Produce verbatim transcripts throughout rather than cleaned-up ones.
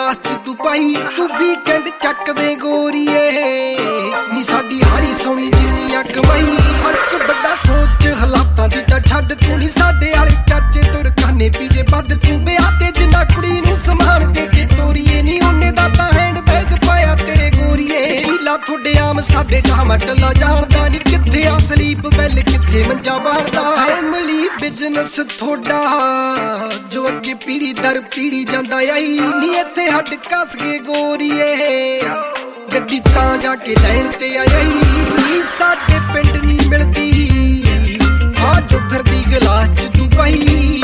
glass ਚ ਤੂੰ ਪਾਈ ਤੂੰ ਵੀਕਐਂਡ ਚੱਕ ਦੇ ਗੋਰੀਏ ਨੀ ਸਾਡੀ ਹਾੜੀ ਸੋਹਣੀ ਜਿੰਨੀ ਕਮਾਈ ਫਰਕ ਵੱਡਾ ਸੋਚ ਹਾਲਾਤਾਂ ਦੀ ਤਾਂ ਛੱਡ ਤੂੰ ਨੀ ਸਾਡੇ ਵਾਲੇ ਚਾਚੇ ਤੁਰ ਖਾਨੇ ਪੀਜੇ ਵੱਧ ਤੂੰ ਵਿਆਹ ਤੇ ਜਿੰਨਾ ਕੁੜੀ ਨੂੰ ਸਮਾਨ ਦੇ ਕੇ ਤੋਰੀਏ ਨੀ ਉਹਨੇ ਦਾ ਤਾਂ ਹੈਂਡ ਬੈਗ ਪਾਇਆ ਤੇਰੇ ਗੋਰੀਏ ਢੀਲਾ ਤੁਹਾਡੇ ਆਮ ਸਾਡੇ ਟਮਾਟਲਾ ਜਾਣਦਾ ਨੀ ਕਿੱਥੇ ਆ ਸਲੀਪ ਬੈਲ ਕਿੱਥੇ ਮੰਜਾ ਬਾੜਦਾ ਫੈਮਿਲੀ ਬਿਜ਼ਨਸ ਥੋੜਾ ਜੋ ਅੱਗੇ ਪੀੜੀ ਦਰ ਪੀੜੀ ਜਾਂਦਾ ਆਈ ਨੀ ਇੱਥੇ ਹੱਡ ਕੱਸ ਕੇ ਗੋਰੀਏ ਗੱਡੀ ਤਾਂ ਜਾ ਕੇ ਲੈਣ ਤੇ ਆਈ ਨੀ ਸਾਡੇ ਪਿੰਡ ਨਹੀਂ ਮਿਲਦੀ ਆ ਜੋ ਫਿਰਦੀ ਗਲਾਸ ਚ ਤੂੰ ਪਾਈ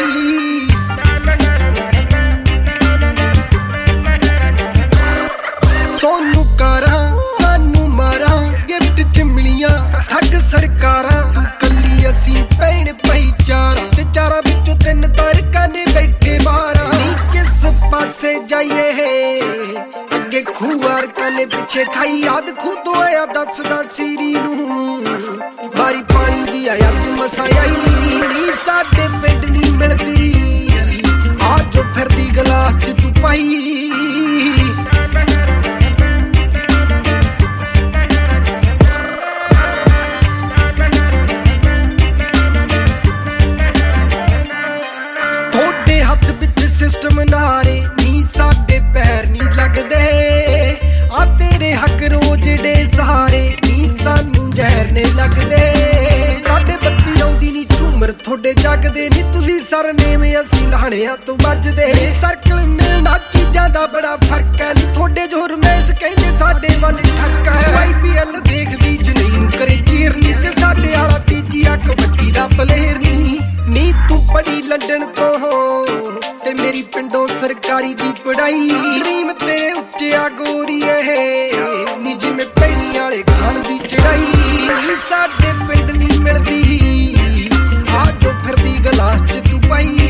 ਸੋਨੂੰ ਕਾਰਾਂ ਸਾਨੂੰ ਮਾਰਾਂ ਗਿਫਟ ਚ ਮਿਲੀਆਂ ਠੱਗ ਸਰਕਾਰਾਂ ਤੂੰ ਕੱਲੀ ਅਸੀਂ ਭੈਣ ਭਾਈਚਾਰਾ ਤੇ ਚਾਰਾਂ ਵਿੱਚੋਂ ਤਿੰਨ ਤਾਰਕਾਂ ਨੇ ਬੈਠੇ ਮਾਰਾਂ ਨੀ ਕਿਸ ਪਾਸੇ ਜਾਈਏ ਅੱਗੇ ਖੂਆਰ ਕਾਨੇ ਪਿੱਛੇ ਖਾਈ ਯਾਦ ਖੂ ਤੋਂ ਆਇਆ ਦੱਸਦਾ ਸੀਰੀ ਨੂੰ ਮਾਰੀ ਪਾਣੀ ਦੀ ਆਇਆ ਅੱਜ ਮਸਾ ਆਈ ਨੀ ਸਾਡੇ ਪਿੰਡ ਨਹੀਂ ਮਿਲਦੀ ਆ ਜੋ ਫਿਰਦੀ ਗਲਾਸ ਚ ਤੂੰ ਪਾਈ ਸਿਸਟਮ ਨਾਰੇ ਨੀ ਸਾਡੇ ਪੈਰ ਨੀ ਲੱਗਦੇ ਆ ਤੇਰੇ ਹੱਕ ਰੋਜ਼ ਡੇ ਸਹਾਰੇ ਨੀ ਸਾਨੂੰ ਜ਼ਹਿਰ ਨੇ ਲੱਗਦੇ ਸਾਡੇ ਬੱਤੀ ਆਉਂਦੀ ਨੀ ਝੂਮਰ ਤੁਹਾਡੇ ਜਗਦੇ ਨੀ ਤੁਸੀਂ ਸਰਨੇਮ ਅਸੀਂ ਲਾਹਣਿਆਂ ਤੋਂ ਵੱਜਦੇ ਸਰਕਲ ਮਿਲਣਾ ਚੀਜ਼ਾਂ ਦਾ ਬੜਾ ਫਰਕ ਹੈ ਨੀ ਤੁਹਾਡੇ ਜੋ ਰਮੇਸ਼ ਕਹਿੰਦੇ ਸਾਡੇ ਵੱਲ ਠੱਕ ਹੈ ਆਈਪੀਐਲ ਦੇਖਦੀ ਜਨਈ ਨੂੰ ਕਰੇ ਚੀਰ ਨੀ ਤੇ ਸਾਡੇ ਵਾਲਾ ਤੀਜੀ ਆ ਕਬੱਡੀ ਦਾ ਪਲੇਅਰ ਨੀ ਨੀ ਤੂੰ ਪੜੀ ਲੰਡਨ ਤੋਂ ਤੇ ਮੇਰੀ ਪਿੰਡੋਂ ਸਰਕਾਰੀ ਦੀ ਪੜਾਈ ਡ੍ਰੀਮ ਤੇ ਉੱਚਿਆ ਗੋਰੀਏ ਨੀ ਜਿਵੇਂ ਪਹਿਲੀ ਵਾਲੇ ਖਾਨ ਦੀ ਚੜਾਈ ਸਾਡੇ ਪਿੰਡ ਨਹੀਂ ਮਿਲਦੀ ਆ ਜੋ ਫਿਰਦੀ ਗਲਾਸ ਚ ਤੂੰ ਪਾਈ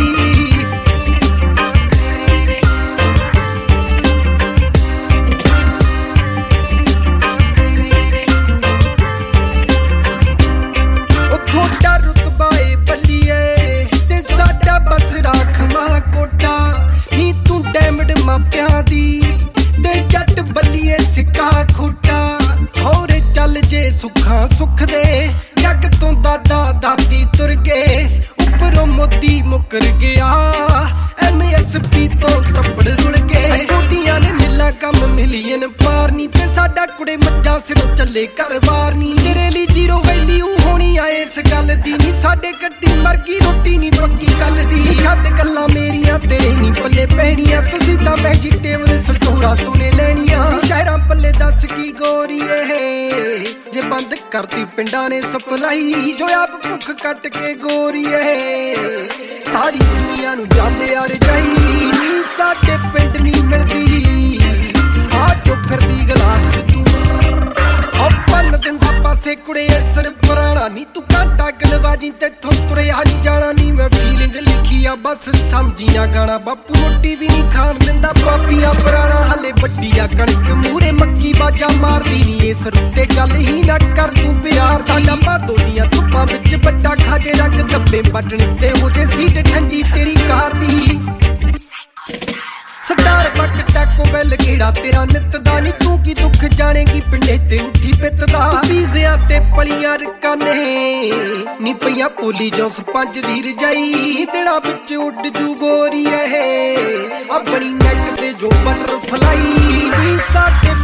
ਮਾਪਿਆਂ ਦੀ ਤੇ ਜੱਟ ਬੱਲੀਏ ਸਿੱਕਾ ਖੂਟਾ ਹੋਰੇ ਚੱਲ ਜੇ ਸੁੱਖਾਂ ਸੁੱਖ ਦੇ ਜੱਗ ਤੋਂ ਦਾਦਾ ਦਾਦੀ ਤੁਰ ਗਏ ਉੱਪਰੋਂ ਮੋਦੀ ਮੁੱਕਰ ਗਿਆ ਐਮ ਐਸ ਪੀ ਤੋਂ ਕੱਪੜ ਰੁਲ ਗਏ ਕੋਡੀਆਂ ਨੇ ਮਿਲਾਂ ਕੰਮ ਮਿਲੀਅਨ ਪਾਰਨੀ ਤੇ ਸਾਡਾ ਕੁੜੇ ਮੱਝਾਂ ਸਿਰੋਂ ਚੱਲੇ ਘਰ-ਬਾਰ ਨੀ ਤੇਰੇ ਲਈ ਜ਼ੀਰੋ ਵੈਲਿਊ ਹੋਣੀ ਆ ਇਸ ਗੱਲ ਦੀ ਨੀ ਸਾਡੇ ਕੱਟੀ ਮਰਗੀ ਰੋਟੀ ਨੀ ਪੱਕੀ ਕੱਲ ਦੀ ਛੱਡ ਗੱਲਾਂ ਮੇਰੀਆਂ ਤੇਰੇ ਨੀ ਪੱਲੇ ਪੈਣੀਆਂ ਤੁਸੀਂ ਤਾਂ ਵੈਜੀਟੇਬਲ ਸਟੋਰਾਂ ਤੋਂ ਨੇ ਲੈਣੀਆਂ ਸ਼ਹਿਰਾਂ ਪੱਲੇ ਦੱਸ ਕੀ ਗੋਰੀਏ ਜੇ ਬੰਦ ਕਰਤੀ ਪਿੰਡਾਂ ਨੇ ਸਪਲਾਈ ਜੋ ਆਪ ਭੁੱਖ ਕੱਟ ਕੇ ਗੋਰੀਏ ਸਾਰੀ ਦੁਨੀਆ ਨੂੰ ਜਾਂਦੇ ਆ ਰਜਾਈ ਨੀ ਸਾਡੇ ਪਿੰਡ ਨਹੀਂ ਮਿਲਦੀ ਆ ਜੋ ਫਿਰਦੀ ਗਲਾਸ ਚ ਤੂੰ ਆ ਪੰਨ ਦਿੰਦਾ ਪਾਸੇ ਕੁੜੇ ਅਸਰ ਪੁਰਾਣਾ ਨੀ ਤੂੰ ਕਾਂਟਾ ਗਲਵਾਜੀ ਤੇਥੋਂ ਤੁਰਿਆ ਨੀ ਜਾਣਾ ਨੀ ਮੈਂ ਫੀਲਿੰਗ ਲਿਖੀ ਆ ਬਸ ਸਮਝੀ ਨਾ ਗਾਣਾ ਬਾਪੂ ਰੋਟੀ ਵੀ ਨੀ ਖਾਣ ਦਿੰਦਾ ਪਾਪੀਆ ਪੁਰਾਣਾ ਹਲੇ ਵੱਡੀ ਆ ਕਣਕ ਮੂਰੇ ਮੱਕੀ ਬਾਜਾ ਮਾਰਦੀ ਨੀ ਇਸ ਰੁੱਤੇ ਗੱਲ ਹੀ ਨਾ ਕਰ ਤੂੰ ਪਿਆਰ ਸਾਡਾ ਭਾਦੋ ਦੀਆਂ ਧੁੱਪਾਂ ਵਿੱਚ ਵੱਡਾ ਖਾਜੇ ਰੰਗ ਦੱਬੇ ਬਟਣ ਤੇ ਹੋ ਜੇ ਸੀਟ ਠੰਡੀ ਤੇਰੀ ਕਾਰ ਦੀ ਸਟਾਰ ਬੱਕ ਟੈਕੋ ਬੈਲ ਕਿਹੜਾ ਤੇਰਾ ਨਿੱਤ ਦਾ ਨੀ ਤੂੰ ਕੀ ਦੁੱਖ ਜਾਣੇਗੀ ਪਿੰਡੇ ਤੇ ਉੱਠੀ ਪਿੱਤ ਦਾ ਪੀਜ਼ਿਆਂ ਤੇ ਪਲੀਆਂ ਰਕਾਨੇ ਨੀ ਪਈਆਂ ਪੋਲੀ ਜੋ ਸਪੰਜ ਦੀ ਰਜਾਈ ਦਿਨਾਂ ਵਿੱਚ ਉੱਡ ਜੂ ਗੋਰੀਏ ਆਪਣੀ ਨੈਕ ਤੇ ਜੋ ਬਟਰਫਲਾਈ ਨੀ ਸਾਡੇ